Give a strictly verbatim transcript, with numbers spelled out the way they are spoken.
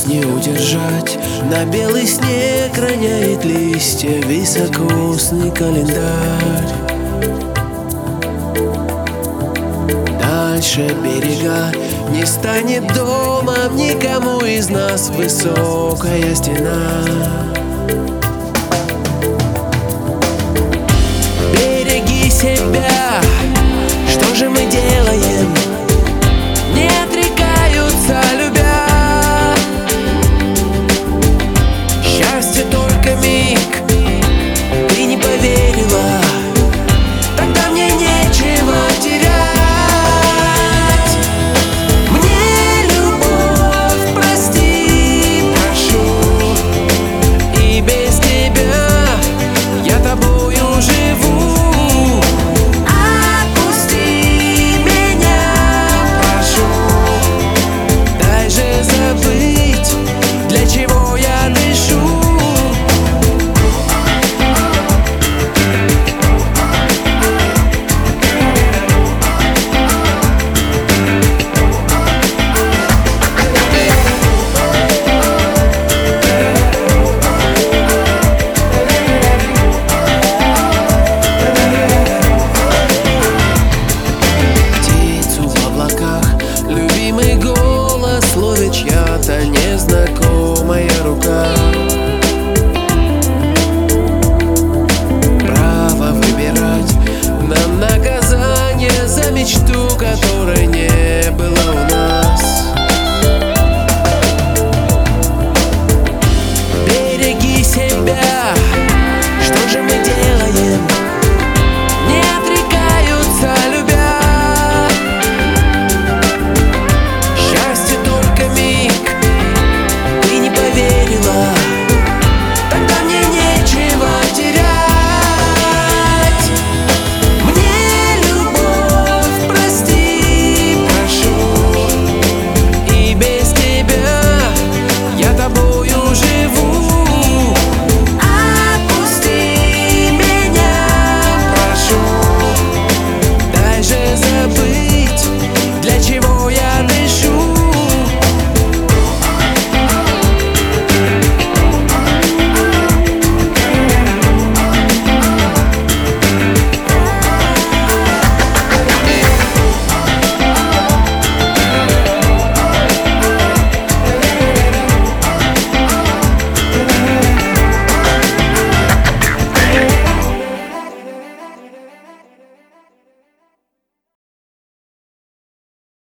нас не удержать. На белый снег роняет листья високосный календарь. Дальше берега не станет домом никому из нас высокая стена. Береги себя, что же мы делаем? Не отрекаются, любя. Счастье только миг, ты не поверила, тогда мне нечего терять. Мне любовь прости, прошу, и без тебя я тобою живу. Чья-то незнакомая рука. Право выбирать нам наказание за мечту, которой